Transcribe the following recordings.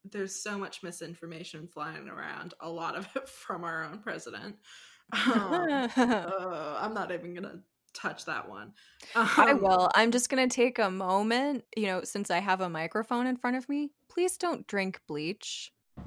there's so much misinformation flying around, a lot of it from our own president. I'm not even gonna touch that one. I will. I'm just going to take a moment, since I have a microphone in front of me. Please don't drink bleach.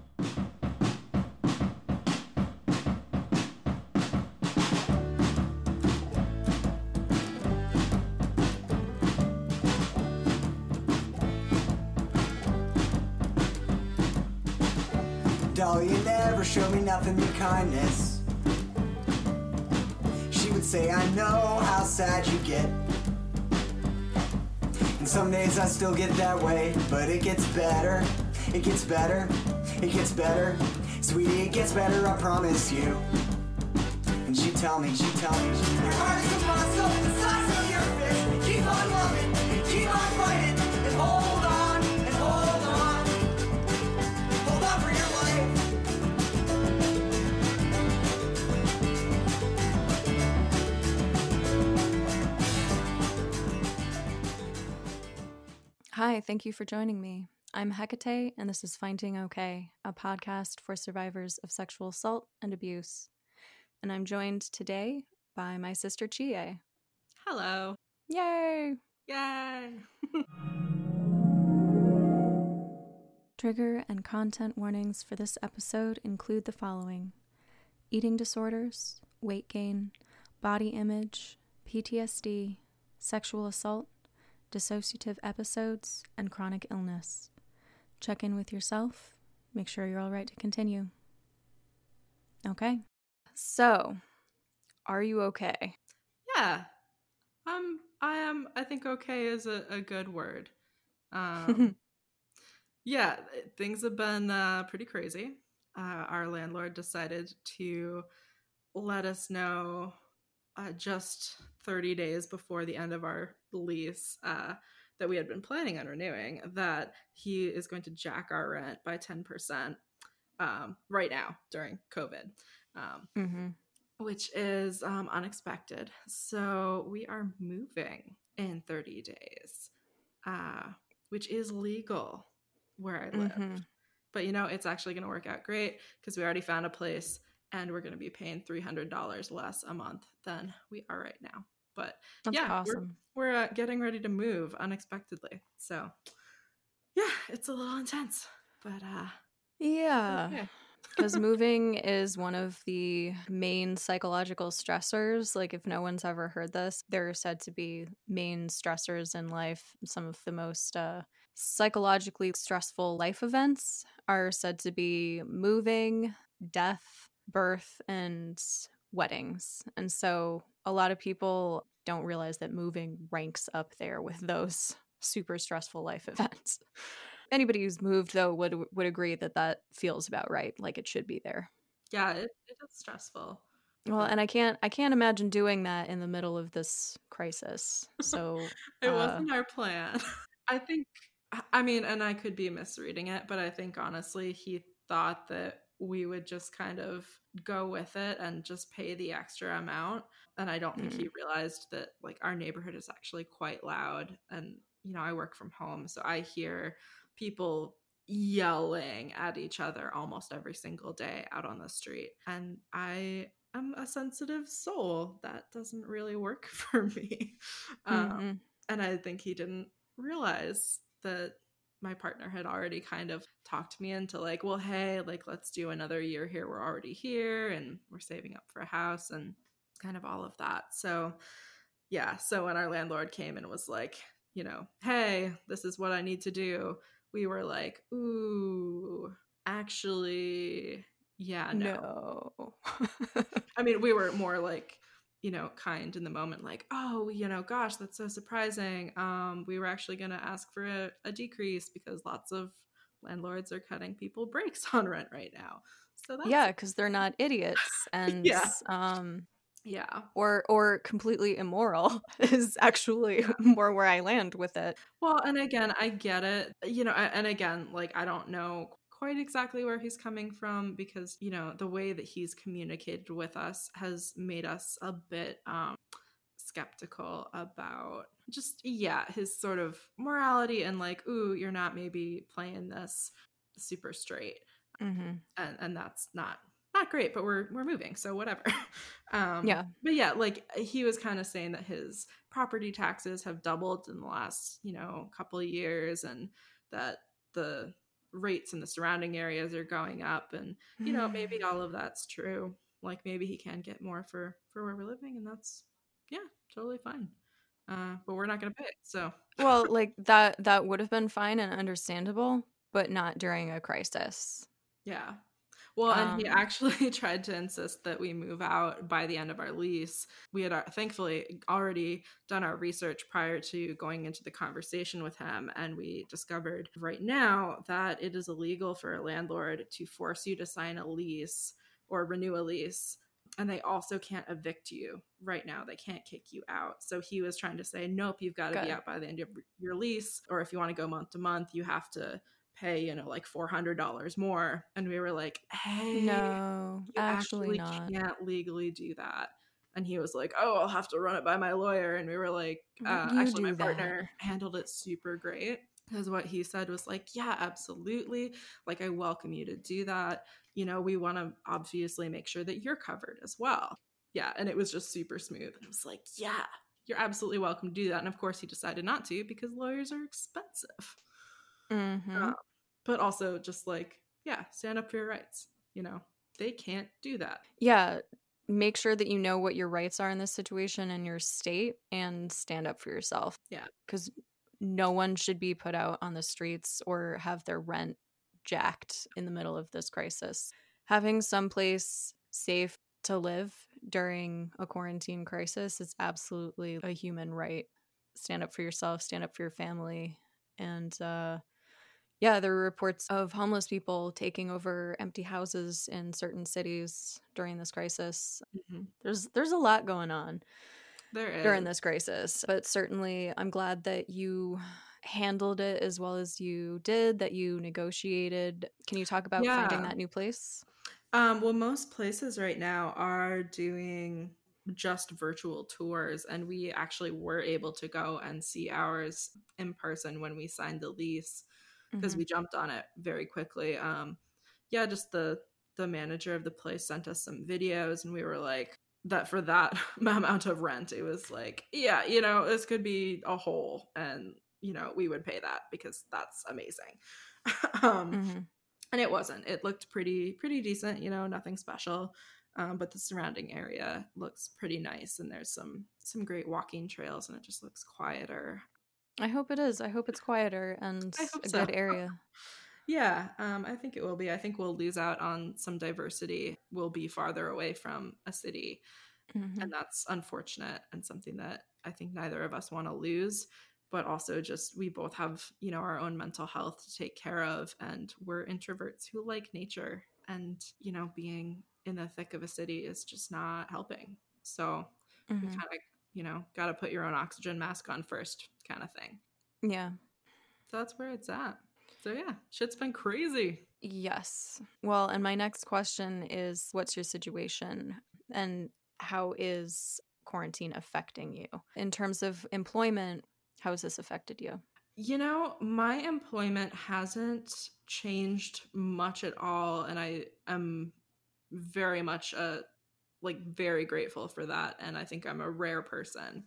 Doll, you never show me nothing but kindness. She would say, I know how sad you get. And some days I still get that way, but it gets better. It gets better. It gets better. Sweetie, it gets better, I promise you. And she'd tell me, your heart is a muscle, the size of your fist. Keep on loving, keep on fighting, and hold on, and hold on. Hold on for your life. Hi, thank you for joining me. I'm Hecate, and this is Finding Okay, a podcast for survivors of sexual assault and abuse. And I'm joined today by my sister Chie. Hello. Yay! Yay! Trigger and content warnings for this episode include the following: eating disorders, weight gain, body image, PTSD, sexual assault, dissociative episodes, and chronic illness. Check in with yourself. Make sure you're all right to continue. Okay. So, are you okay? Yeah. I think okay is a good word. Yeah, things have been pretty crazy. Our landlord decided to let us know just 30 days before the end of our lease that we had been planning on renewing that he is going to jack our rent by 10% right now during COVID, which is unexpected. So we are moving in 30 days, which is legal where I live. But it's actually going to work out great because we already found a place and we're going to be paying $300 less a month than we are right now. But That's awesome. We're getting ready to move unexpectedly. So yeah, it's a little intense, but yeah. okay. Because moving is one of the main psychological stressors. Like, if no one's ever heard this, they're said to be main stressors in life. Some of the most psychologically stressful life events are said to be moving, death, birth, and weddings. And so a lot of people don't realize that moving ranks up there with those super stressful life events. Anybody who's moved, though, would agree that feels about right. Like, it should be there. Yeah, it is stressful. Well, and I can't imagine doing that in the middle of this crisis. So it wasn't our plan. I mean, and I could be misreading it, but I think honestly he thought that we would just kind of go with it and just pay the extra amount. And I don't think he realized that like our neighborhood is actually quite loud. And I work from home, so I hear people yelling at each other almost every single day out on the street. And I am a sensitive soul. That doesn't really work for me. And I think he didn't realize that my partner had already kind of talked me into like, well, hey, like, let's do another year here. We're already here and we're saving up for a house and kind of all of that. So yeah. So when our landlord came and was like, hey, this is what I need to do, we were like, ooh, actually, yeah, no. I mean, we were more like, kind in the moment, like, oh, gosh, that's so surprising. We were actually going to ask for a decrease because lots of landlords are cutting people breaks on rent right now. So that's because they're not idiots and yeah. Or completely immoral is actually more where I land with it. Well, and again, I get it. And again, like, I don't know quite exactly where he's coming from because, the way that he's communicated with us has made us a bit skeptical about just, his sort of morality and like, ooh, you're not maybe playing this super straight. Mm-hmm. And that's not great, but we're moving, so whatever. Yeah. But yeah, like he was kind of saying that his property taxes have doubled in the last, couple of years, and that the rates in the surrounding areas are going up, and maybe all of that's true. Like maybe he can get more for where we're living, and that's totally fine. But we're not going to pay it, so. Well, like that would have been fine and understandable, but not during a crisis. Yeah. Well, and he Um, actually tried to insist that we move out by the end of our lease. We had thankfully already done our research prior to going into the conversation with him, and we discovered right now that it is illegal for a landlord to force you to sign a lease or renew a lease. And they also can't evict you right now. They can't kick you out. So he was trying to say, nope, you've got to be Good. out by the end of your lease. Or if you want to go month to month, you have to pay, like $400 more. And we were like, hey, No, you actually actually not. can't legally do that. And he was like, oh, I'll have to run it by my lawyer. And we were like, You actually, my do that. partner handled it super great. Because what he said was like, yeah, absolutely. Like, I welcome you to do that. We want to obviously make sure that you're covered as well. Yeah. And it was just super smooth. And I was like, yeah, you're absolutely welcome to do that. And of course, he decided not to because lawyers are expensive. Mm-hmm. But also just like, yeah, stand up for your rights. They can't do that. Yeah. Make sure that you know what your rights are in this situation in your state and stand up for yourself. Yeah. Because no one should be put out on the streets or have their rent jacked in the middle of this crisis. Having someplace safe to live during a quarantine crisis is absolutely a human right. Stand up for yourself, stand up for your family. And yeah, there were reports of homeless people taking over empty houses in certain cities during this crisis. Mm-hmm. There's a lot going on during is. this crisis, but certainly I'm glad that you handled it as well as you did, that you negotiated. Can you talk about finding that new place? Well, most places right now are doing just virtual tours, and we actually were able to go and see ours in person when we signed the lease because we jumped on it very quickly. Just the manager of the place sent us some videos, and we were like, that for that amount of rent, it was like, yeah, this could be a hole, and we would pay that because that's amazing. And it wasn't. It looked pretty decent, nothing special. But the surrounding area looks pretty nice, and there's some great walking trails, and it just looks quieter. I hope it is. I hope it's quieter and a good area. Yeah, I think it will be. I think we'll lose out on some diversity. We'll be farther away from a city, and that's unfortunate and something that I think neither of us want to lose. But also just we both have, our own mental health to take care of, and we're introverts who like nature, and, being in the thick of a city is just not helping. So you kind of, got to put your own oxygen mask on first kind of thing. Yeah. So that's where it's at. So yeah, shit's been crazy. Yes. Well, and my next question is, what's your situation and how is quarantine affecting you? In terms of employment, how has this affected you? My employment hasn't changed much at all, and I am very much very grateful for that. And I think I'm a rare person,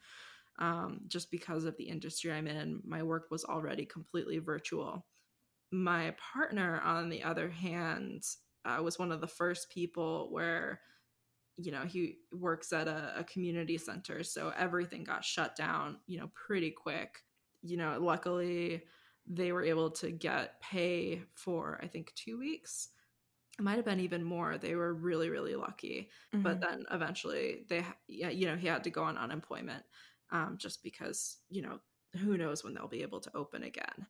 just because of the industry I'm in. My work was already completely virtual. My partner, on the other hand, was one of the first people where, he works at a community center. So everything got shut down, pretty quick. Luckily they were able to get pay for, I think, 2 weeks. It might have been even more. They were really, really lucky. But then eventually he had to go on unemployment, just because, who knows when they'll be able to open again.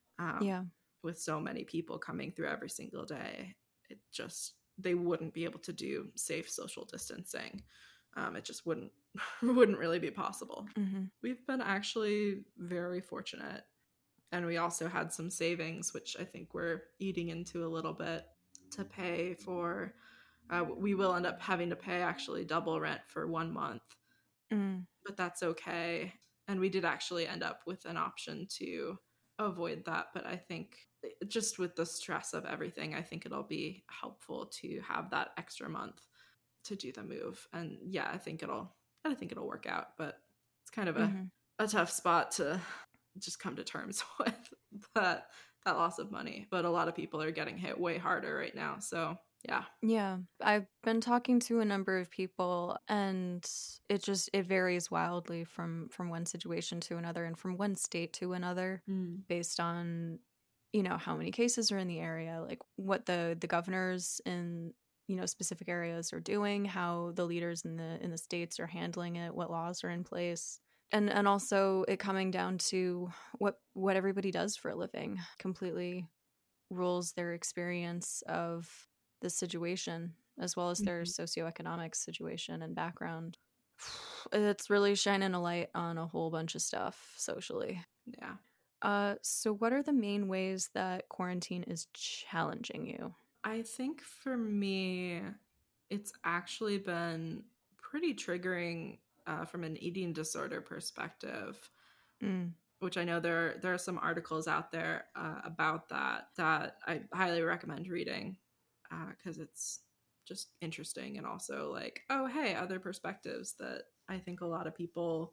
With so many people coming through every single day, they wouldn't be able to do safe social distancing. It just wouldn't really be possible. We've been actually very fortunate, and we also had some savings, which I think we're eating into a little bit, to pay for. We will end up having to pay actually double rent for 1 month, but that's okay. And we did actually end up with an option to avoid that. But I think just with the stress of everything, I think it'll be helpful to have that extra month to do the move. And yeah, I think it'll work out, but it's kind of a tough spot to just come to terms with that loss of money. But a lot of people are getting hit way harder right now. So yeah. I've been talking to a number of people, and it varies wildly from one situation to another and from one state to another, based on, you know, how many cases are in the area, like what the governors in, you know, specific areas are doing, how the leaders in the states are handling it, what laws are in place. And also it coming down to what everybody does for a living completely rules their experience of the situation, as well as their socioeconomic situation and background. It's really shining a light on a whole bunch of stuff socially. Yeah. So what are the main ways that quarantine is challenging you? I think for me, it's actually been pretty triggering from an eating disorder perspective, which I know there are some articles out there about that I highly recommend reading because it's just interesting, and also like, oh, hey, other perspectives that I think a lot of people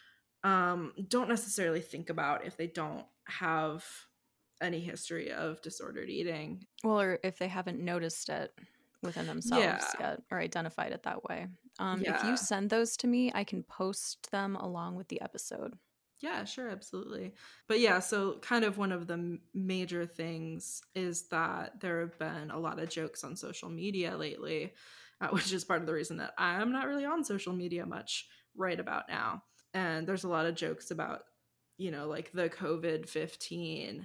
don't necessarily think about if they don't have any history of disordered eating. Well, or if they haven't noticed it within themselves yet or identified it that way. If you send those to me, I can post them along with the episode. Yeah, sure, absolutely. But yeah, so kind of one of the major things is that there have been a lot of jokes on social media lately, which is part of the reason that I'm not really on social media much right about now. And there's a lot of jokes about, you know, like the COVID-15.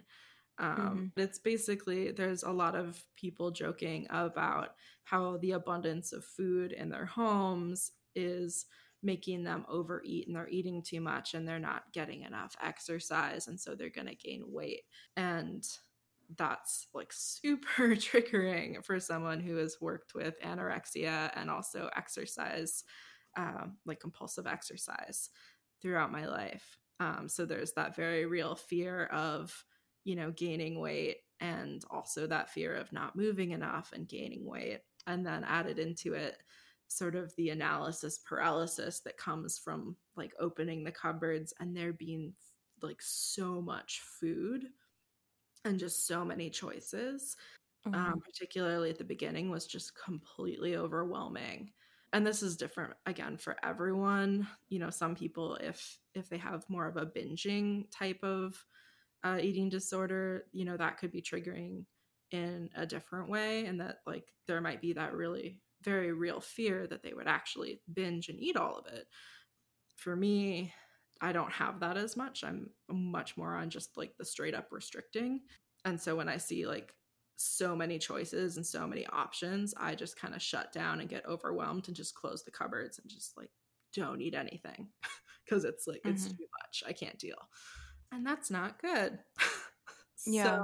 It's basically, there's a lot of people joking about how the abundance of food in their homes is making them overeat, and they're eating too much and they're not getting enough exercise, and so they're going to gain weight. And that's like super triggering for someone who has worked with anorexia and also exercise, like compulsive exercise throughout my life. So there's that very real fear of, you know, gaining weight, and also that fear of not moving enough and gaining weight. And then added into it, sort of the analysis paralysis that comes from like opening the cupboards and there being like so much food and just so many choices, particularly at the beginning, was just completely overwhelming. And this is different again for everyone. You know, some people, if they have more of a binging type of eating disorder, you know, that could be triggering in a different way, and that like there might be that really very real fear that they would actually binge and eat all of it. For me, I don't have that as much. I'm much more on just like the straight up restricting. And so when I see like so many choices and so many options, I just kind of shut down and get overwhelmed and just close the cupboards and just like don't eat anything because it's like it's too much. I can't deal. And that's not good. Yeah.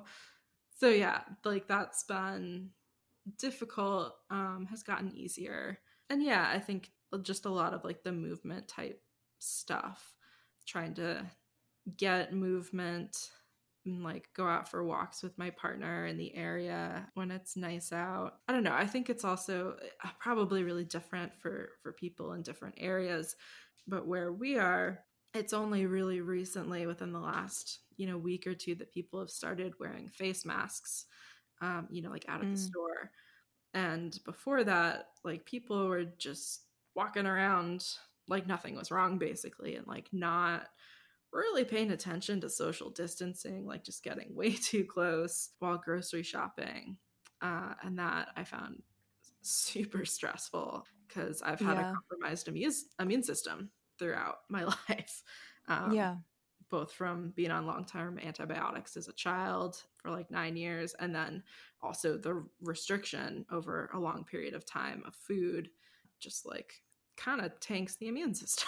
So yeah, like that's been difficult, has gotten easier. And yeah, I think just a lot of like the movement type stuff, trying to get movement and like go out for walks with my partner in the area when it's nice out. I don't know. I think it's also probably really different for people in different areas, but where we are, it's only really recently within the last, you know, week or two that people have started wearing face masks, you know, like out at the store. And before that, like people were just walking around like nothing was wrong, basically, and like not really paying attention to social distancing, like just getting way too close while grocery shopping. And that I found super stressful because I've had a compromised immune system throughout my life. Both from being on long-term antibiotics as a child for like 9 years, and then also the restriction over a long period of time of food just like kind of tanks the immune system.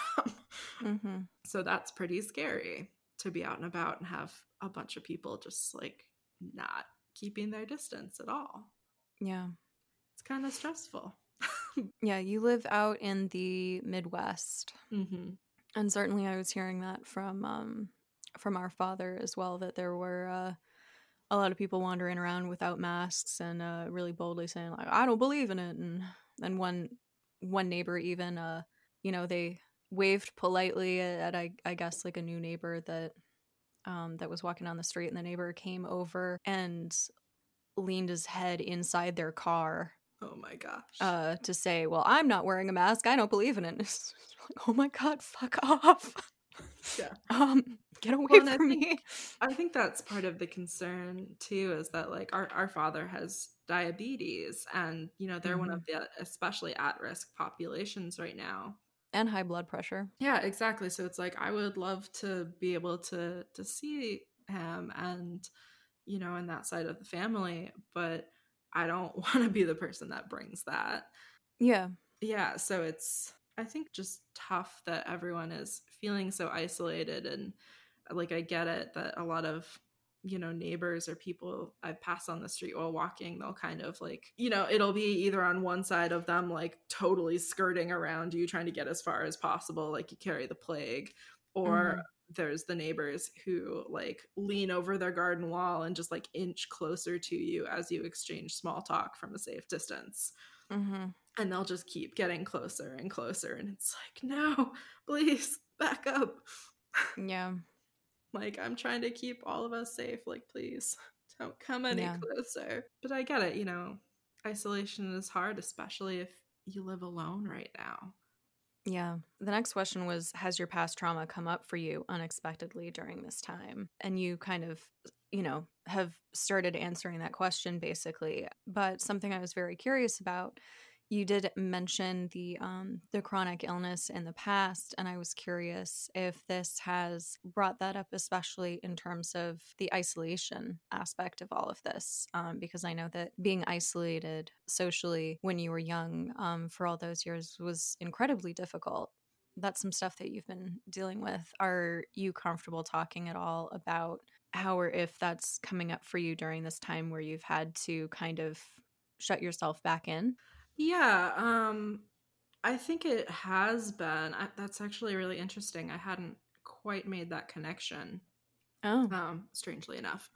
So that's pretty scary to be out and about and have a bunch of people just like not keeping their distance at all. Yeah. It's kind of stressful. Yeah, you live out in the Midwest. And certainly I was hearing that from from our father as well, that there were a lot of people wandering around without masks and really boldly saying like, I don't believe in it. And one neighbor even, they waved politely at I guess like a new neighbor that was walking down the street, and the neighbor came over and leaned his head inside their car. Oh my gosh. To say, well, I'm not wearing a mask. I don't believe in it. It's like, oh my God, fuck off. Yeah. Get away from me. I think that's part of the concern too, is that like our father has diabetes, and they're one of the especially at-risk populations right now. And high blood pressure. Yeah, exactly. So it's like I would love to be able to see him and in that side of the family, but I don't want to be the person that brings that. Yeah. Yeah, so it's, I think, just tough that everyone is feeling so isolated. And like I get it that a lot of neighbors or people I pass on the street while walking, they'll kind of like, it'll be either on one side of them like totally skirting around you trying to get as far as possible, like you carry the plague, or there's the neighbors who like lean over their garden wall and just like inch closer to you as you exchange small talk from a safe distance. And they'll just keep getting closer and closer, and it's like, no, please back up. Yeah. Like, I'm trying to keep all of us safe. Like, please don't come any closer. But I get it, isolation is hard, especially if you live alone right now. Yeah. The next question was, has your past trauma come up for you unexpectedly during this time? And you kind of, have started answering that question basically. But something I was very curious about, you did mention the chronic illness in the past, and I was curious if this has brought that up, especially in terms of the isolation aspect of all of this, because I know that being isolated socially when you were young for all those years was incredibly difficult. That's some stuff that you've been dealing with. Are you comfortable talking at all about how or if that's coming up for you during this time where you've had to kind of shut yourself back in? Yeah, I think it has been. That's actually really interesting. I hadn't quite made that connection. Oh. Strangely enough.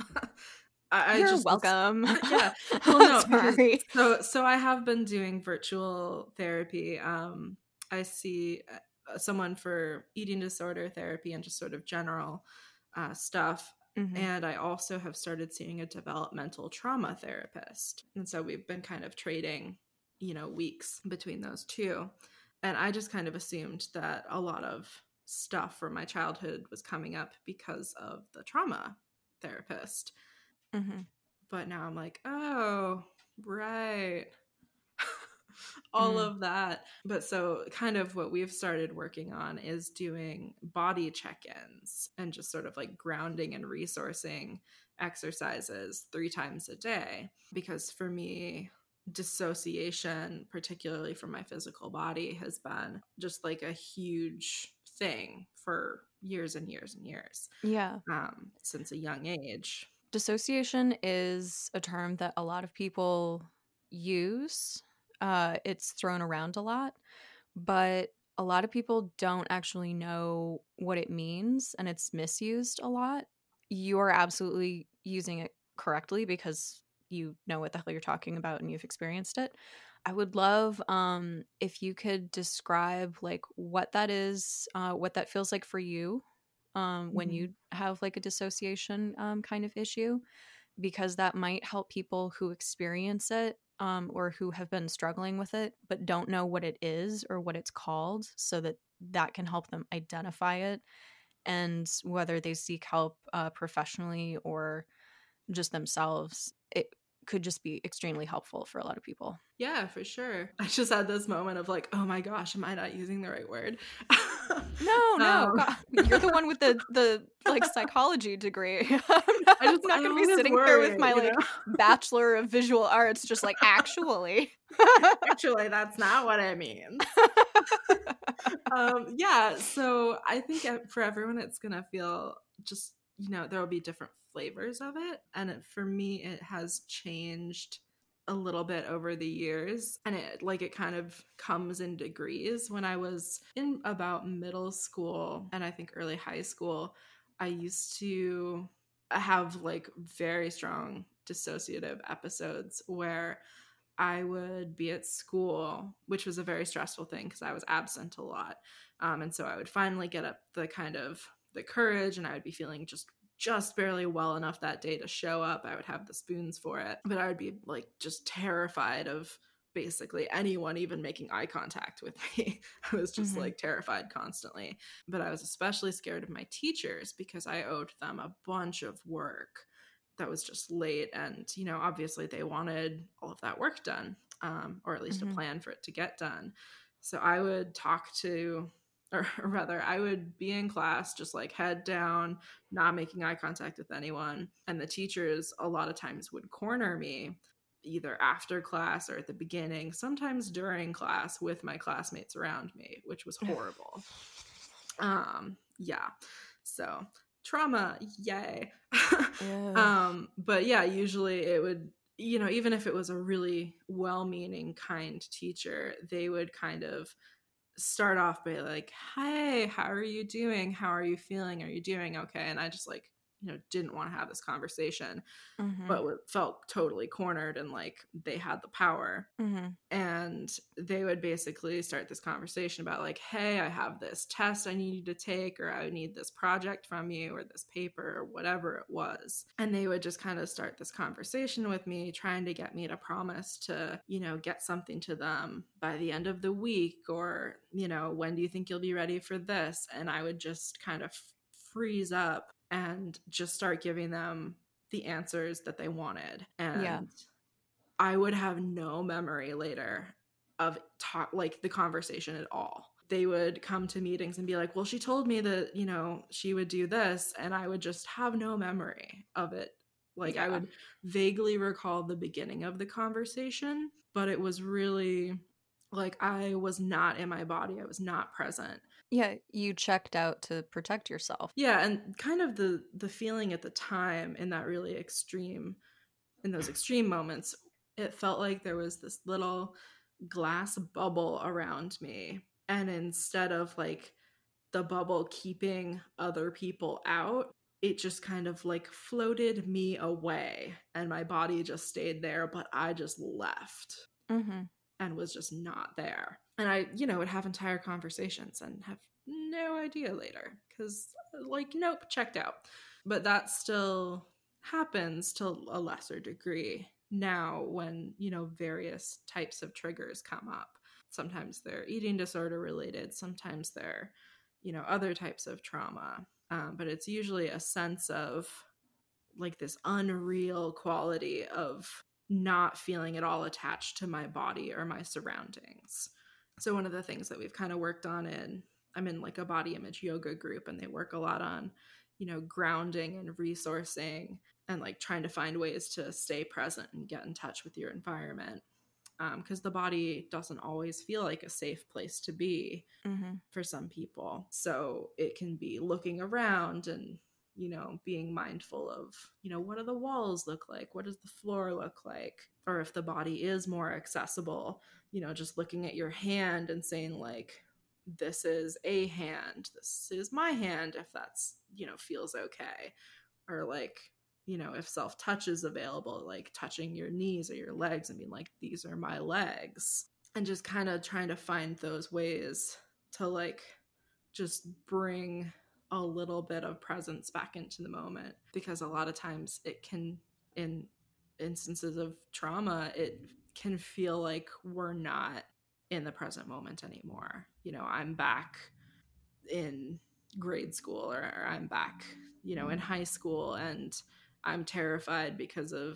You're just welcome. Yeah. Well, no, sorry. So I have been doing virtual therapy. I see someone for eating disorder therapy and just sort of general stuff. And I also have started seeing a developmental trauma therapist. And so we've been kind of trading weeks between those two. And I just kind of assumed that a lot of stuff from my childhood was coming up because of the trauma therapist. But now I'm like, oh, right. All of that. But so kind of what we've started working on is doing body check-ins and just sort of like grounding and resourcing exercises 3 times a day. Because for me, dissociation, particularly from my physical body, has been just like a huge thing for years and years and years. Yeah. Since a young age. Dissociation is a term that a lot of people use. It's thrown around a lot, but a lot of people don't actually know what it means, and it's misused a lot. You are absolutely using it correctly because you know what the hell you're talking about and you've experienced it. I would love if you could describe like what that is, what that feels like for you when you have like a dissociation kind of issue, because that might help people who experience it or who have been struggling with it but don't know what it is or what it's called, so that can help them identify it, and whether they seek help professionally or just themselves, it could just be extremely helpful for a lot of people. Yeah, for sure. I just had this moment of like, oh my gosh, am I not using the right word? No, God, you're the one with the like psychology degree. I'm not gonna be sitting there with my like Bachelor of Visual Arts, just like actually, that's not what it means. Yeah, so I think for everyone, it's gonna feel just there will be different flavors of it, and for me, it has changed a little bit over the years, and it kind of comes in degrees. When I was in about middle school and I think early high school, I used to have like very strong dissociative episodes where I would be at school, which was a very stressful thing because I was absent a lot. And so I would finally get up the kind of the courage, and I would be feeling just barely well enough that day to show up. I would have the spoons for it, but I would be like just terrified of basically anyone even making eye contact with me. I was just like terrified constantly. But I was especially scared of my teachers because I owed them a bunch of work that was just late, and obviously they wanted all of that work done, or at least a plan for it to get done. So I would talk to, or rather I would be in class just like head down, not making eye contact with anyone, and the teachers a lot of times would corner me either after class or at the beginning, sometimes during class, with my classmates around me, which was horrible. Yeah, so trauma, yay. But yeah, usually it would, even if it was a really well-meaning, kind teacher, they would kind of start off by like, hey, how are you doing? How are you feeling? Are you doing okay? And I just like, didn't want to have this conversation, but felt totally cornered and like they had the power. And they would basically start this conversation about like, hey, I have this test I need you to take, or I need this project from you, or this paper, or whatever it was. And they would just kind of start this conversation with me, trying to get me to promise to, get something to them by the end of the week, or, when do you think you'll be ready for this? And I would just kind of freeze up and just start giving them the answers that they wanted. And I would have no memory later of like the conversation at all. They would come to meetings and be like, well, she told me that, she would do this. And I would just have no memory of it. Like I would vaguely recall the beginning of the conversation, but it was really like I was not in my body. I was not present. Yeah, you checked out to protect yourself. Yeah, and kind of the feeling at the time in that really extreme, in those extreme moments, it felt like there was this little glass bubble around me. And instead of like the bubble keeping other people out, it just kind of like floated me away, and my body just stayed there, but I just left and was just not there. And I, would have entire conversations and have no idea later because like, nope, checked out. But that still happens to a lesser degree now when, various types of triggers come up. Sometimes they're eating disorder related, sometimes they're, other types of trauma. But it's usually a sense of like this unreal quality of not feeling at all attached to my body or my surroundings. So one of the things that we've kind of worked on I'm in like a body image yoga group, and they work a lot on, grounding and resourcing and like trying to find ways to stay present and get in touch with your environment. Because the body doesn't always feel like a safe place to be for some people. So it can be looking around and, being mindful of, what do the walls look like? What does the floor look like? Or if the body is more accessible, just looking at your hand and saying like, this is a hand, this is my hand, if that's, feels okay. Or like, if self-touch is available, like touching your knees or your legs and being like, these are my legs. And just kind of trying to find those ways to like just bring a little bit of presence back into the moment. Because a lot of times it can, in instances of trauma, it can feel like we're not in the present moment anymore. I'm back in grade school, or I'm back, in high school, and I'm terrified because of,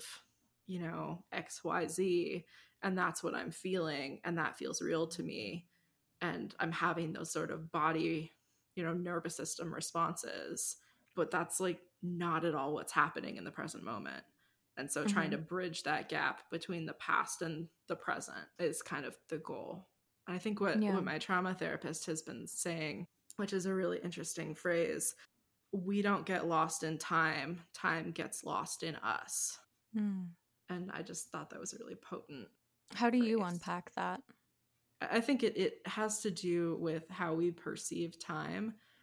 XYZ, and that's what I'm feeling, and that feels real to me. And I'm having those sort of body, nervous system responses, but that's like not at all what's happening in the present moment. And so trying to bridge that gap between the past and the present is kind of the goal. I think what my trauma therapist has been saying, which is a really interesting phrase, we don't get lost in time, time gets lost in us. And I just thought that was a really potent How do you unpack that? I think it has to do with how we perceive time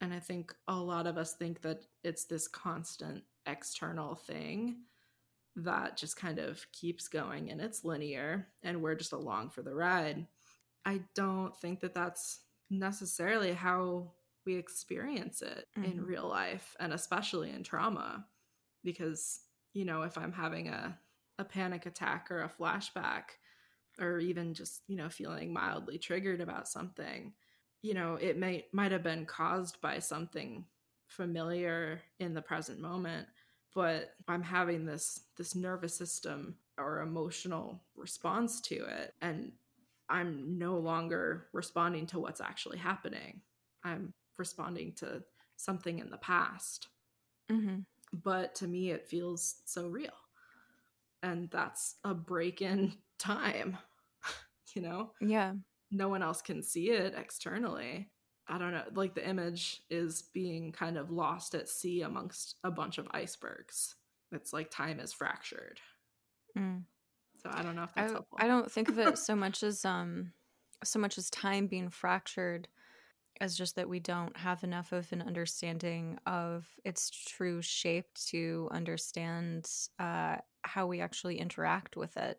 And I think a lot of us think that it's this constant external thing that just kind of keeps going and it's linear and we're just along for the ride. I don't think that that's necessarily how we experience it in real life, and especially in trauma. Because, you know, if I'm having a panic attack or a flashback, or even just, you know, feeling mildly triggered about something, you know, it might have been caused by something familiar in the present moment, but I'm having this nervous system or emotional response to it, and I'm no longer responding to what's actually happening. I'm responding to something in the past. But to me, it feels so real. And that's a break in time, you know? Yeah. No one else can see it externally. I don't know. Like, the image is being kind of lost at sea amongst a bunch of icebergs. It's like time is fractured. So I don't know if that's helpful. I don't think of it so much as time being fractured as just that we don't have enough of an understanding of its true shape to understand how we actually interact with it.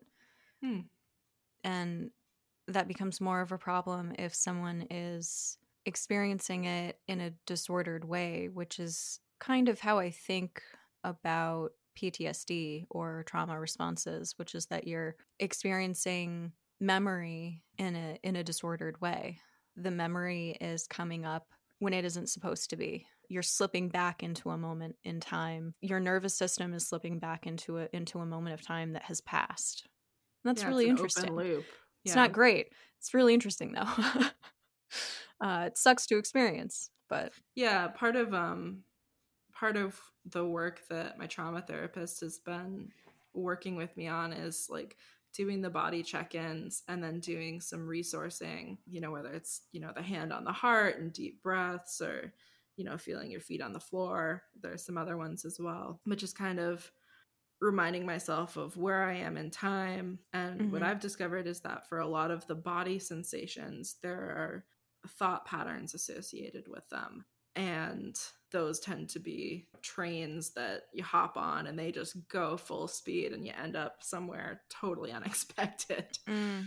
And that becomes more of a problem if someone is experiencing it in a disordered way, which is kind of how I think about PTSD or trauma responses, which is that you're experiencing memory in a disordered way. The memory is coming up when it isn't supposed to be. You're slipping back into a moment in time. Your nervous system is slipping back into a moment of time that has passed. And that's really interesting. Open loop. It's not great. It's really interesting though. It sucks to experience, but yeah, part of the work that my trauma therapist has been working with me on is like doing the body check-ins and then doing some resourcing, you know, whether it's, you know, the hand on the heart and deep breaths, or, you know, feeling your feet on the floor. There's some other ones as well, but just kind of reminding myself of where I am in time. And what I've discovered is that for a lot of the body sensations, there are thought patterns associated with them. And those tend to be trains that you hop on and they just go full speed and you end up somewhere totally unexpected.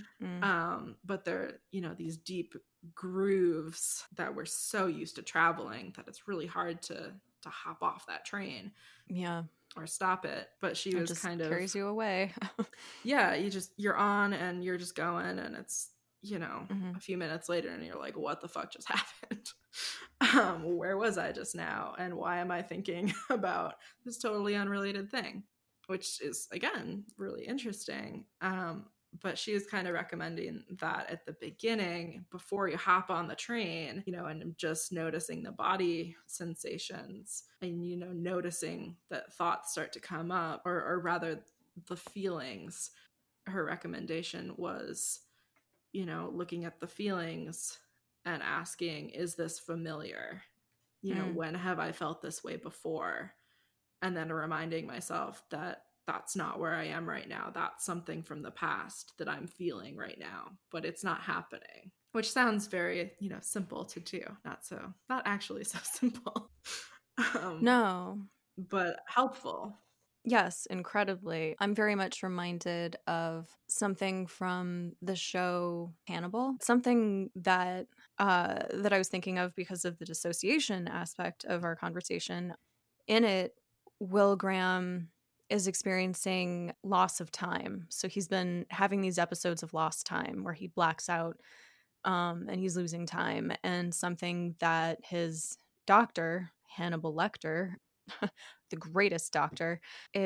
But they're, you know, these deep grooves that we're so used to traveling that it's really hard to hop off that train. Yeah. Or stop it. But she was just kind of carries you away. Yeah, you're on and you're just going, and it's, you know, a few minutes later and you're like, what the fuck just happened? Where was I just now? And why am I thinking about this totally unrelated thing? Which is, again, really interesting. But she was kind of recommending that at the beginning, before you hop on the train, you know, and just noticing the body sensations and, you know, noticing that thoughts start to come up, or rather the feelings. Her recommendation was, you know, looking at the feelings and asking, is this familiar? You know, when have I felt this way before? And then reminding myself that that's not where I am right now. That's something from the past that I'm feeling right now, but it's not happening. Which sounds very, you know, simple to do. Not actually so simple. No. But helpful. Yes, incredibly. I'm very much reminded of something from the show Hannibal. Something that that I was thinking of because of the dissociation aspect of our conversation. In it, Will Graham is experiencing loss of time. So he's been having these episodes of lost time where he blacks out and he's losing time. And something that his doctor, Hannibal Lecter, the greatest doctor,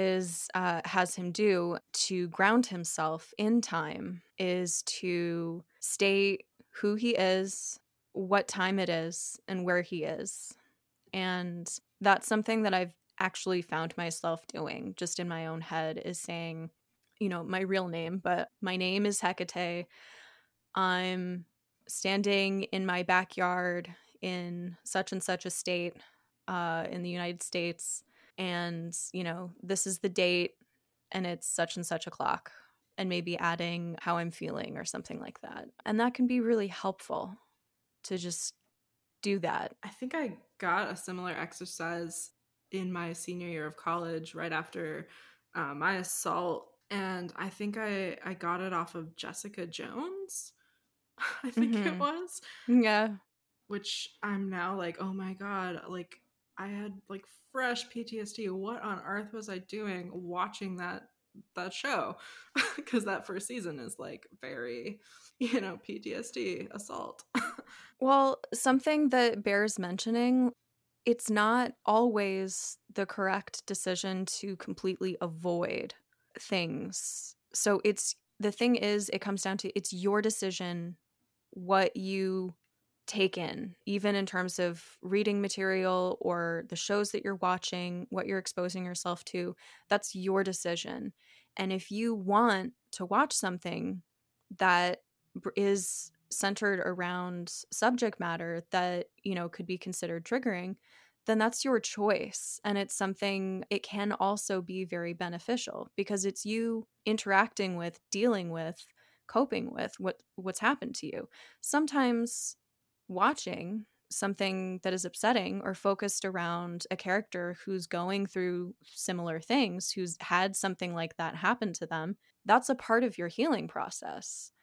has him do to ground himself in time is to state who he is, what time it is, and where he is. And that's something that I've actually found myself doing just in my own head, is saying, you know, my real name, but my name is Hecate. I'm standing in my backyard in such and such a state in the United States. And, you know, this is the date and it's such and such o'clock, and maybe adding how I'm feeling or something like that. And that can be really helpful to just do that? I think I got a similar exercise in my senior year of college right after my assault. And I think I got it off of Jessica Jones, I think it was, Yeah. which I'm now like, oh my God, like I had like fresh PTSD. What on earth was I doing watching that show? Because that first season is like very, PTSD assault. Well, something that bears mentioning, it's not always the correct decision to completely avoid things. So the thing is, it comes down to it's your decision what you take in, even in terms of reading material or the shows that you're watching, what you're exposing yourself to. That's your decision. And if you want to watch something that is centered around subject matter that, could be considered triggering, then that's your choice. And it's something, it can also be very beneficial because it's you interacting with, dealing with, coping with what's happened to you. Sometimes watching something that is upsetting or focused around a character who's going through similar things, who's had something like that happen to them, that's a part of your healing process.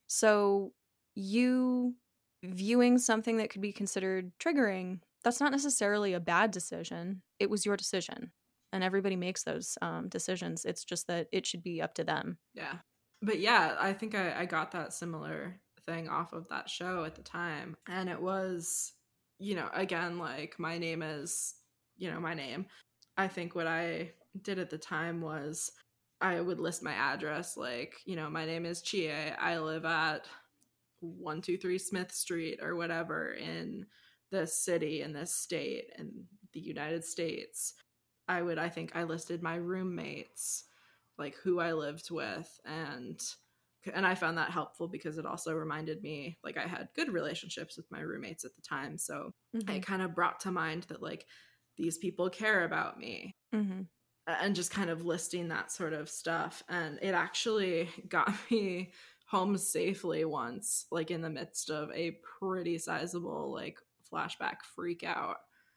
So you viewing something that could be considered triggering, that's not necessarily a bad decision. It was your decision. And everybody makes those decisions. It's just that it should be up to them. Yeah. But yeah, I think I got that similar thing off of that show at the time. And it was, again, like my name is, my name. I think what I did at the time was I would list my address like, my name is Chie. I live at 123 Smith Street or whatever in this city, in this state, in the United States. I think I listed my roommates, like who I lived with, and I found that helpful because it also reminded me, like, I had good relationships with my roommates at the time, so it kind of brought to mind that like these people care about me, and just kind of listing that sort of stuff. And it actually got me home safely once, like in the midst of a pretty sizable like flashback freak out,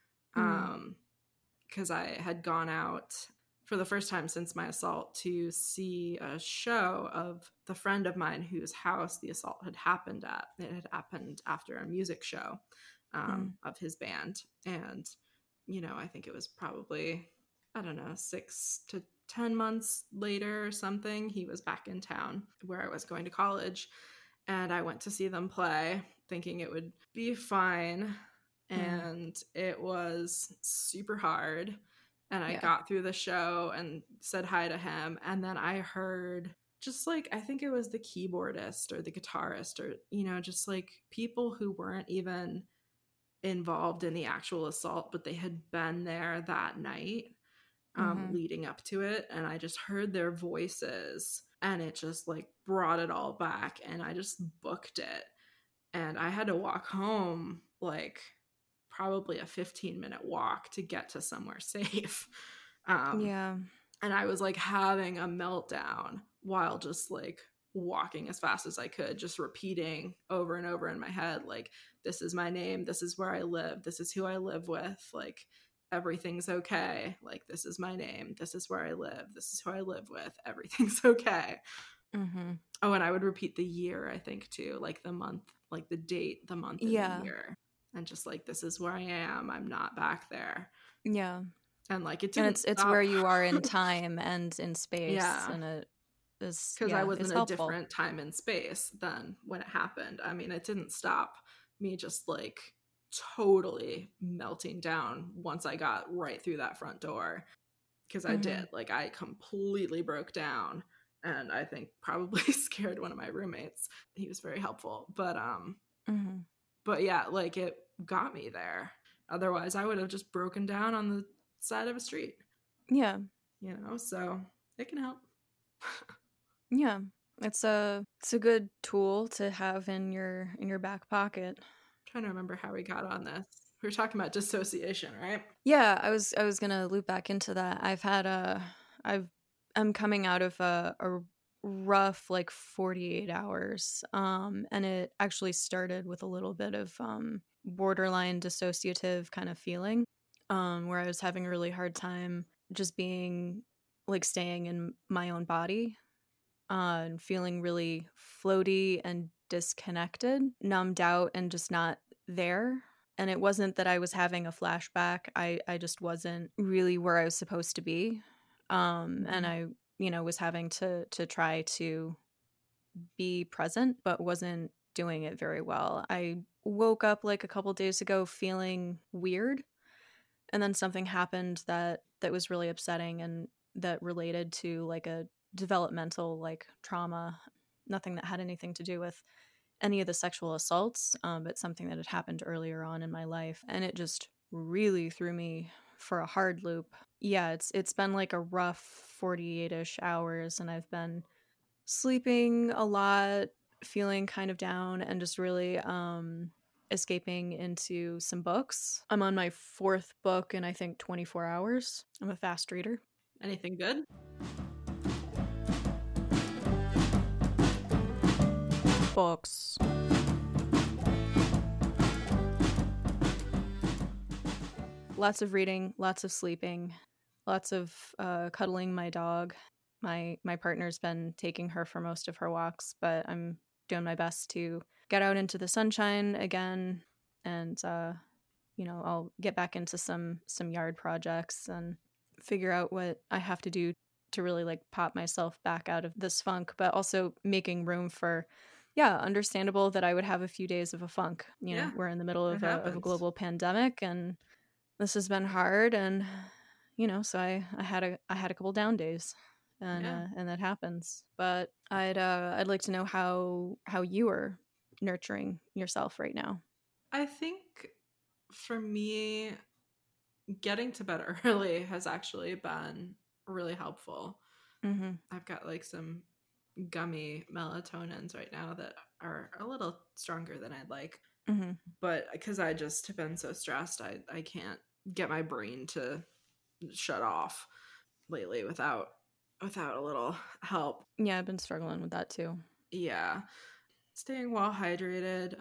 because I had gone out for the first time since my assault to see a show of the friend of mine whose house the assault had happened at. It had happened after a music show of his band. And, I think it was probably, I don't know, 6 to 10 months later or something, he was back in town where I was going to college. And I went to see them play thinking it would be fine. And it was super hard. And I got through the show and said hi to him. And then I heard just like, I think it was the keyboardist or the guitarist or, just like people who weren't even involved in the actual assault, but they had been there that night leading up to it. And I just heard their voices and it just like brought it all back. And I just booked it. And I had to walk home like probably a 15-minute walk to get to somewhere safe. And I was like having a meltdown while just like walking as fast as I could, just repeating over and over in my head, like, this is my name, this is where I live, this is who I live with, like, everything's okay, like, this is my name, this is where I live, this is who I live with, everything's okay. Oh, and I would repeat the year, I think, too, like the month, like the date, the month, and the year. And just like, this is where I am. I'm not back there. Yeah. And like, it didn't it's where you are in time and in space. Yeah. And it is, because I was in a different time and space than when it happened. I mean, it didn't stop me just like totally melting down once I got right through that front door. Because I did. Like, I completely broke down. And I think probably scared one of my roommates. He was very helpful. But but yeah, like, it got me there. Otherwise, I would have just broken down on the side of a street. Yeah. So it can help. Yeah. It's a good tool to have in your back pocket. I'm trying to remember how we got on this. We were talking about dissociation, right? Yeah, I was gonna loop back into that. I'm coming out of a rough like 48 hours, and it actually started with a little bit of borderline dissociative kind of feeling, where I was having a really hard time just being like staying in my own body, and feeling really floaty and disconnected, numbed out, and just not there. And it wasn't that I was having a flashback. I just wasn't really where I was supposed to be. And I, was having to try to be present, but wasn't doing it very well. I woke up like a couple days ago feeling weird, and then something happened that was really upsetting and that related to like a developmental like trauma, nothing that had anything to do with any of the sexual assaults, but something that had happened earlier on in my life, and it just really threw me for a hard loop. Yeah, it's been like a rough 48-ish hours, and I've been sleeping a lot, feeling kind of down, and just really escaping into some books. I'm on my 4th book in I think 24 hours. I'm a fast reader. Anything good? Books. Lots of reading, lots of sleeping, lots of cuddling my dog. My partner's been taking her for most of her walks, but I'm doing my best to get out into the sunshine again, and I'll get back into some yard projects and figure out what I have to do to really like pop myself back out of this funk, but also making room for, understandable that I would have a few days of a funk. We're in the middle of a global pandemic, and this has been hard, and so I had a couple down days, and that happens. But I'd like to know how you are nurturing yourself right now. I think for me, getting to bed early has actually been really helpful. Mm-hmm. I've got like some gummy melatonins right now that are a little stronger than I'd like. Mm-hmm. But because I just have been so stressed, I can't get my brain to shut off lately without a little help. Yeah, I've been struggling with that too. Yeah. Staying well hydrated.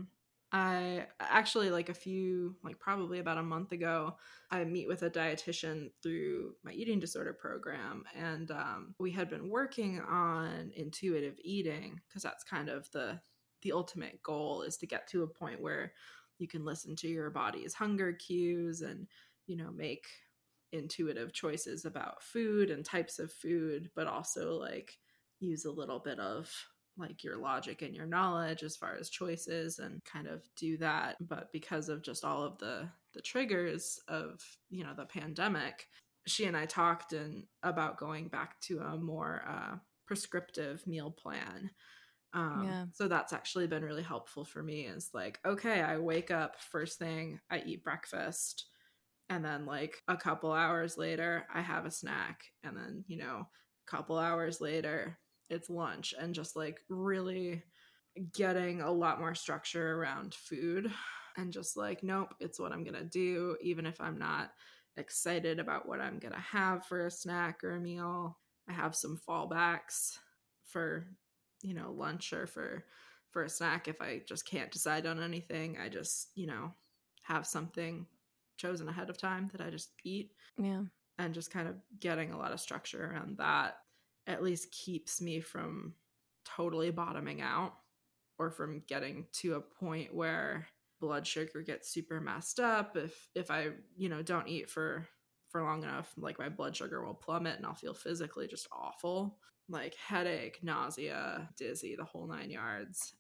I actually probably about a month ago, I meet with a dietitian through my eating disorder program, and we had been working on intuitive eating, because that's kind of the ultimate goal, is to get to a point where you can listen to your body's hunger cues and make intuitive choices about food and types of food, but also like use a little bit of like your logic and your knowledge as far as choices and kind of do that. But because of just all of the triggers of the pandemic, she and I talked about going back to a more prescriptive meal plan. So that's actually been really helpful for me. Is like, okay, I wake up first thing, I eat breakfast, and then like a couple hours later I have a snack, and then a couple hours later it's lunch, and just like really getting a lot more structure around food, and just like, nope, it's what I'm gonna do, even if I'm not excited about what I'm gonna have for a snack or a meal. I have some fallbacks for lunch or for a snack. If I just can't decide on anything, I just have something chosen ahead of time that I just eat. Yeah. And just kind of getting a lot of structure around that at least keeps me from totally bottoming out, or from getting to a point where blood sugar gets super messed up. If I don't eat for long enough, like my blood sugar will plummet and I'll feel physically just awful, like headache, nausea, dizzy, the whole 9 yards.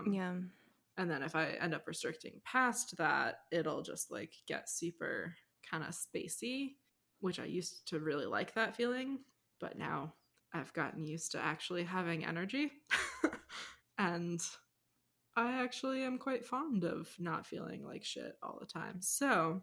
And then if I end up restricting past that, it'll just like get super kind of spacey, which I used to really like that feeling, but now I've gotten used to actually having energy. And I actually am quite fond of not feeling like shit all the time. So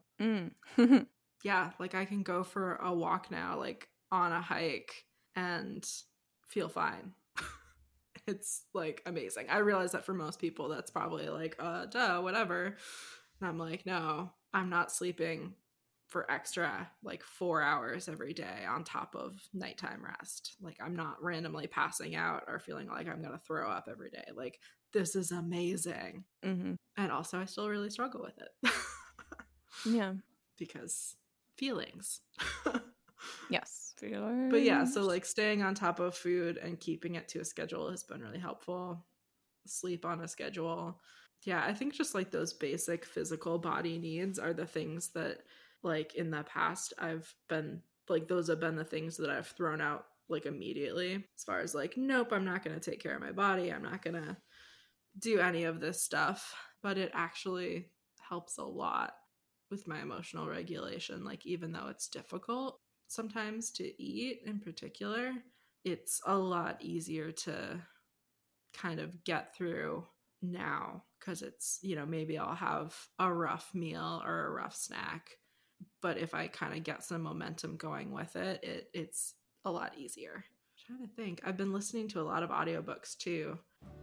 yeah, like I can go for a walk now, like on a hike, and feel fine. It's like amazing. I realize that for most people that's probably like duh, whatever. And I'm like, no, I'm not sleeping for extra like 4 hours every day on top of nighttime rest. Like I'm not randomly passing out or feeling like I'm going to throw up every day. Like this is amazing. Mm-hmm. And also I still really struggle with it. Yeah. Because feelings. Yes. But yeah, so like staying on top of food and keeping it to a schedule has been really helpful. Sleep on a schedule. Yeah, I think just like those basic physical body needs are the things that like in the past I've been like, those have been the things that I've thrown out like immediately, as far as like, nope, I'm not going to take care of my body. I'm not going to do any of this stuff. But it actually helps a lot with my emotional regulation. Like, even though it's difficult sometimes to eat in particular, it's a lot easier to kind of get through now, because it's, you know, maybe I'll have a rough meal or a rough snack, but if I kind of get some momentum going with it, it's a lot easier. I'm trying to think. I've been listening to a lot of audiobooks too.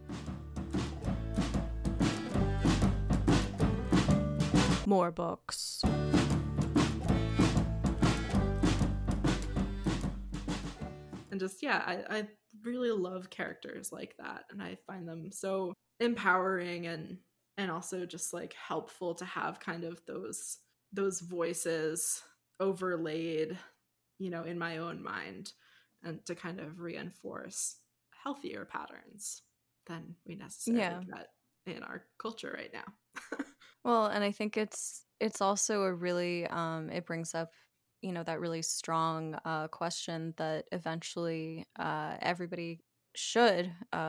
More books. And just, yeah, I really love characters like that. And I find them so empowering and also just like helpful to have kind of those voices overlaid, you know, in my own mind, and to kind of reinforce healthier patterns than we necessarily get in our culture right now. Well, and I think it's also a really it brings up, you know, that really strong question that eventually everybody should,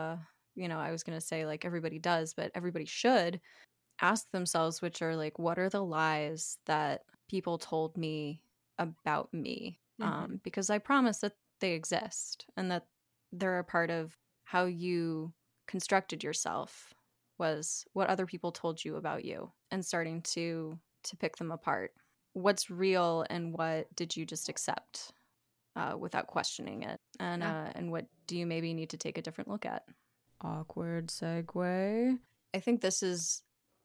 you know, I was going to say like everybody does, but everybody should ask themselves, which are like, what are the lies that people told me about me? Mm-hmm. Because I promise that they exist and that they're a part of how you constructed yourself, was what other people told you about you, and starting to pick them apart. What's real and what did you just accept without questioning it? And what do you maybe need to take a different look at? Awkward segue. I think this is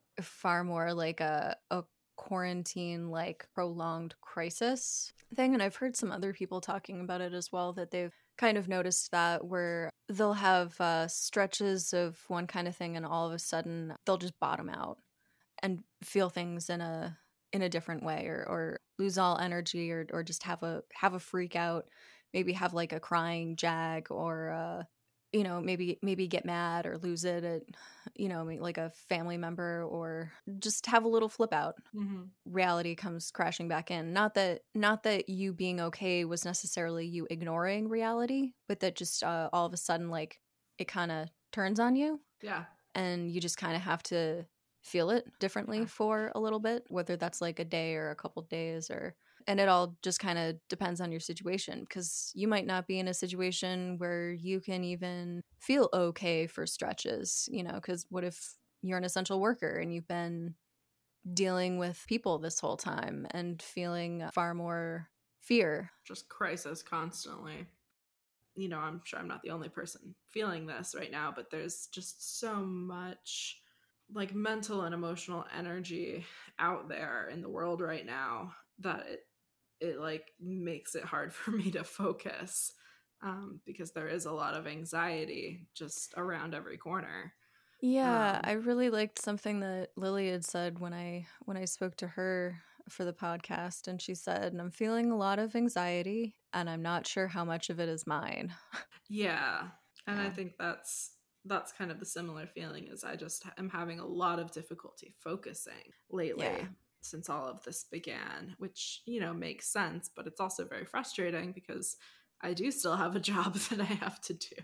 far more like a quarantine, like prolonged crisis thing. And I've heard some other people talking about it as well, that they've kind of noticed that, where they'll have stretches of one kind of thing and all of a sudden they'll just bottom out and feel things in a different way, or lose all energy, or just have a freak out, maybe have like a crying jag, or you know, maybe get mad or lose it at, you know, like a family member, or just have a little flip out. Mm-hmm. Reality comes crashing back in. Not that you being okay was necessarily you ignoring reality, but that just all of a sudden, like, it kind of turns on you. Yeah. And you just kind of have to feel it differently for a little bit, whether that's like a day or a couple days, and it all just kind of depends on your situation, because you might not be in a situation where you can even feel okay for stretches, you know, because what if you're an essential worker and you've been dealing with people this whole time and feeling far more fear, just crisis constantly. You know, I'm sure I'm not the only person feeling this right now, but there's just so much like mental and emotional energy out there in the world right now that it like makes it hard for me to focus, because there is a lot of anxiety just around every corner. Yeah, I really liked something that Lily had said when I spoke to her for the podcast, and she said, I'm feeling a lot of anxiety and I'm not sure how much of it is mine. Yeah. And Yeah. I think that's kind of the similar feeling, is I just am having a lot of difficulty focusing lately since all of this began, which, you know, makes sense, but it's also very frustrating because I do still have a job that I have to do.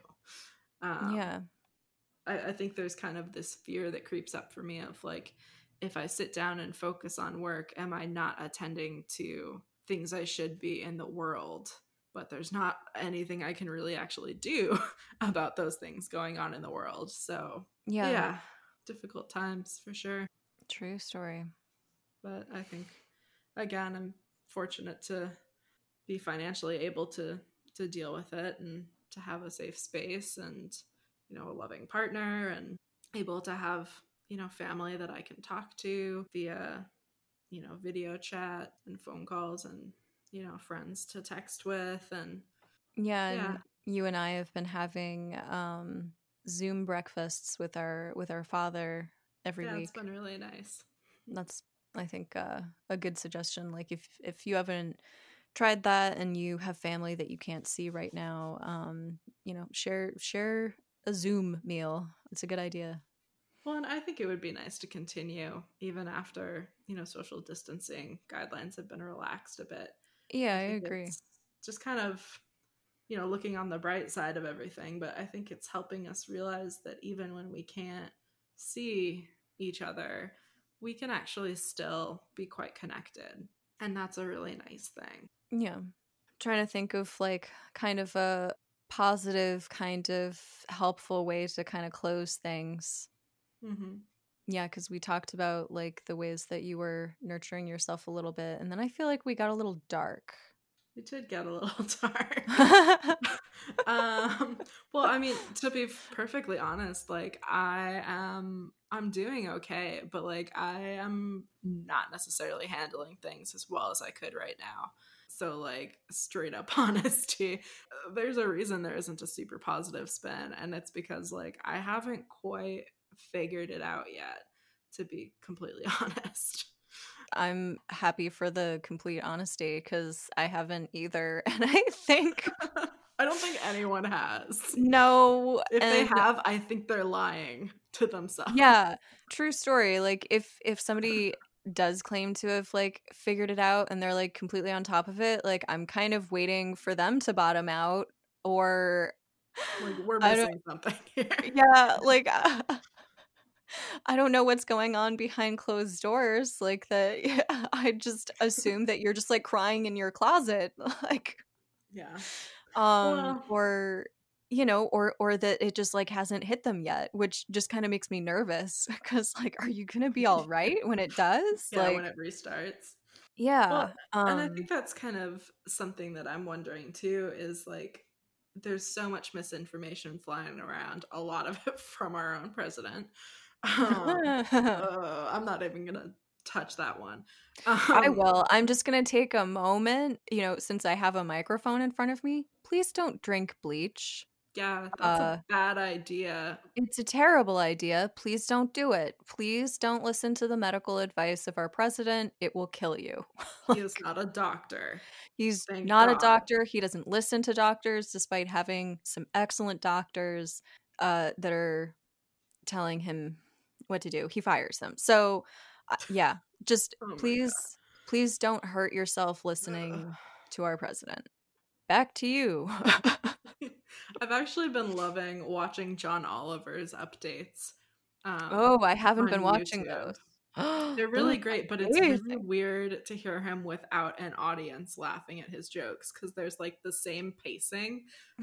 I think there's kind of this fear that creeps up for me of like, if I sit down and focus on work, am I not attending to things I should be in the world? But there's not anything I can really actually do about those things going on in the world. So yeah, difficult times for sure. True story. But I think, again, I'm fortunate to be financially able to deal with it and to have a safe space and, you know, a loving partner, and able to have, you know, family that I can talk to via video chat and phone calls and, friends to text with. And Yeah, yeah, and you and I have been having Zoom breakfasts with our father every yeah, it's week. been really nice. That's, I think, a good suggestion. Like if you haven't tried that and you have family that you can't see right now, share a Zoom meal. It's a good idea. Well, and I think it would be nice to continue even after, social distancing guidelines have been relaxed a bit. Yeah, I I think agree. it's just kind of, looking on the bright side of everything, but I think it's helping us realize that even when we can't see each other, we can actually still be quite connected. And that's a really nice thing. Yeah. Trying to think of like kind of a positive, kind of helpful way to kind of close things. Mm-hmm. Yeah, because we talked about like the ways that you were nurturing yourself a little bit, and then I feel like we got a little dark. We did get a little dark. Well, I mean, to be perfectly honest, like I'm doing okay, but like I am not necessarily handling things as well as I could right now. So like straight up honesty, there's a reason there isn't a super positive spin, and it's because like I haven't quite figured it out yet, to be completely honest. I'm happy for the complete honesty because I haven't either. And I think I don't think anyone has. no. If they And have, I think they're lying to themselves. yeah, true story. Like if somebody does claim to have like figured it out and they're like completely on top of it, like I'm kind of waiting for them to bottom out or Like we're I don't missing something here. yeah, like I don't know what's going on behind closed doors. Like that, I just assume that you're just like crying in your closet, like, Yeah. Well, or or that it just like hasn't hit them yet, which just kind of makes me nervous because like, are you gonna be all right when it does? yeah, when Like, it restarts. yeah, Well, and I think that's kind of something that I'm wondering too is like there's so much misinformation flying around, a lot of it from our own president. I'm not even gonna touch that one. I will. I'm just gonna take a moment, since I have a microphone in front of me. Please don't drink bleach. Yeah, that's a bad idea. It's a terrible idea. Please don't do it. Please don't listen to the medical advice of our president. It will kill you. He is not a doctor. He's Thank not a God. doctor. He doesn't listen to doctors, despite having some excellent doctors that are telling him what to do. He fires them. So, yeah, just Oh my please don't hurt yourself listening to our president. Back to you. I've actually been loving watching John Oliver's updates. Oh, I haven't been On watching YouTube. those. They're Those really are great, but it's amazing. really weird to hear him without an audience laughing at his jokes because there's like the same pacing.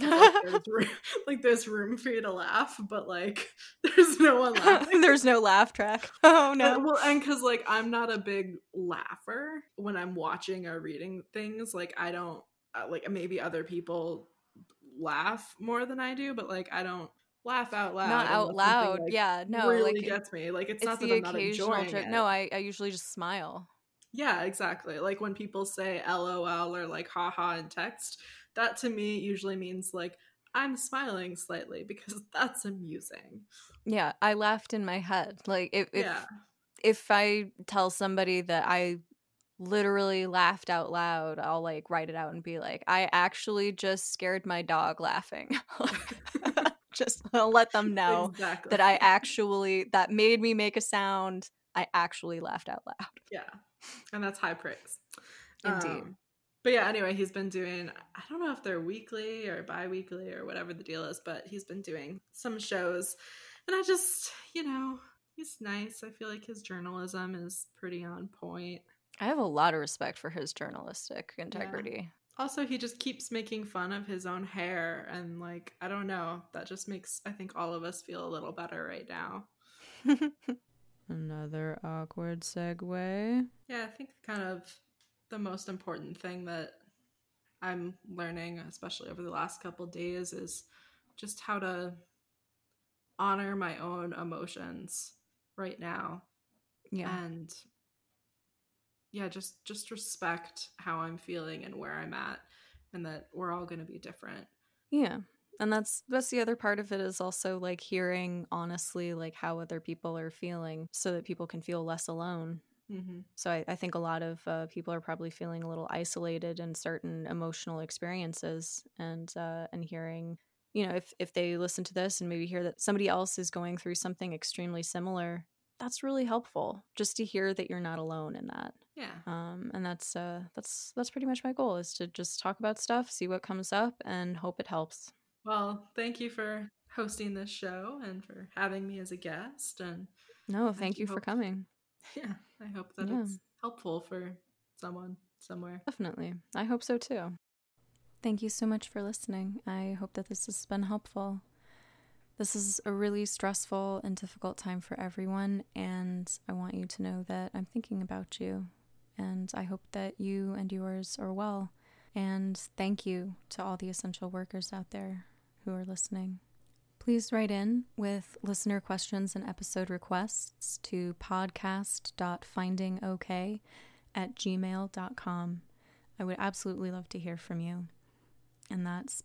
Like there's room for you to laugh, but like there's no one laughing. There's no laugh track. Oh no. Well, and because like I'm not a big laugher when I'm watching or reading things. Like I don't like maybe other people laugh more than I do, but like I don't laugh out loud. Not out unless something, loud. like, Yeah, no, really like gets me. Like it's it's not that the I'm not occasional enjoying joke. it. No, I usually just smile. Yeah, exactly. Like when people say LOL or like haha in text, that to me usually means like I'm smiling slightly because that's amusing. Yeah, I laughed in my head. Like Yeah. if I tell somebody that I literally laughed out loud, I'll like write it out and be like, I actually just scared my dog laughing. Just I'll let them know Exactly. that that made me make a sound. I actually laughed out loud. Yeah. And that's high praise. Indeed. But yeah, anyway, he's been doing, I don't know if they're weekly or bi-weekly or whatever the deal is, but he's been doing some shows. And I just, he's nice. I feel like his journalism is pretty on point. I have a lot of respect for his journalistic integrity. Yeah. Also, he just keeps making fun of his own hair. And like, I don't know. That just makes, I think, all of us feel a little better right now. Another awkward segue. Yeah, I think kind of the most important thing that I'm learning, especially over the last couple days, is just how to honor my own emotions right now. Yeah. And yeah, just respect how I'm feeling and where I'm at, and that we're all going to be different. Yeah. And that's the other part of it, is also like hearing honestly like how other people are feeling so that people can feel less alone. Mm-hmm. So I think a lot of people are probably feeling a little isolated in certain emotional experiences, and hearing, you know, if they listen to this and maybe hear that somebody else is going through something extremely similar, that's really helpful, just to hear that you're not alone in that. Yeah. And that's pretty much my goal, is to just talk about stuff, see what comes up, and hope it helps. Well, thank you for hosting this show and for having me as a guest. And No, thank you for coming. Yeah, I hope that Yeah. it's helpful for someone somewhere. Definitely. I hope so too. Thank you so much for listening. I hope that this has been helpful. This is a really stressful and difficult time for everyone, and I want you to know that I'm thinking about you, and I hope that you and yours are well. And thank you to all the essential workers out there who are listening. Please write in with listener questions and episode requests to podcast.findingok@gmail.com. I would absolutely love to hear from you. And that's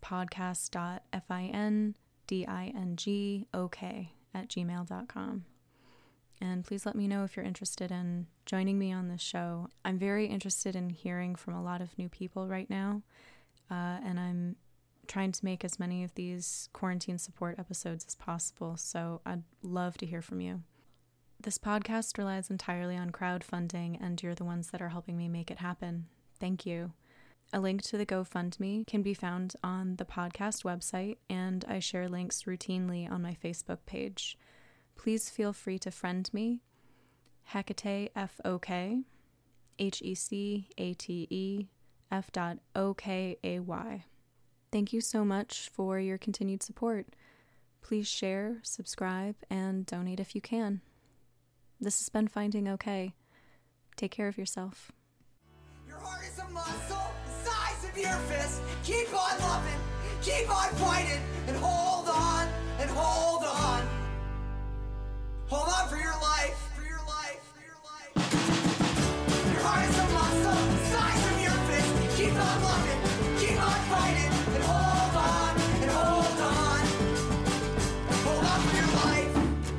podcast.findingok@gmail.com. And please let me know if you're interested in joining me on this show. I'm very interested in hearing from a lot of new people right now, and I'm trying to make as many of these quarantine support episodes as possible, so I'd love to hear from you. This podcast relies entirely on crowdfunding, and you're the ones that are helping me make it happen. Thank you. A link to the GoFundMe can be found on the podcast website, and I share links routinely on my Facebook page. Please feel free to friend me, Hecate FOK, HECATE F.OKAY. Thank you so much for your continued support. Please share, subscribe, and donate if you can. This has been Finding OK. Take care of yourself. Your heart is a muscle the size of your fist. Keep on loving, keep on fighting, and hold on, and hold on. Hold on for your life, for your life, for your life. Your heart is a muscle the size of your fist. Keep on loving, keep on fighting, and hold on, and hold on. Hold on for your life.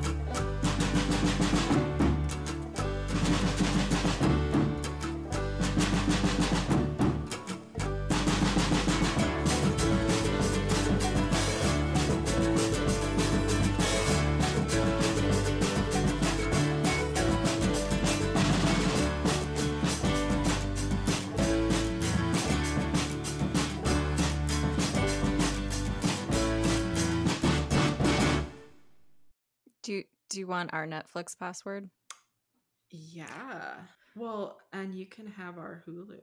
Do you want our Netflix password? Yeah. Well, and you can have our Hulu.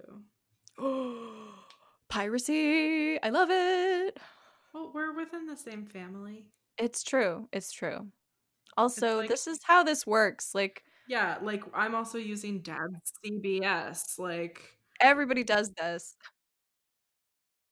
Piracy! I love it! Well, we're within the same family. It's true. It's true. Also, like- this is how this works. Like, Yeah, like I'm also using Dad's CBS. Like, everybody does this.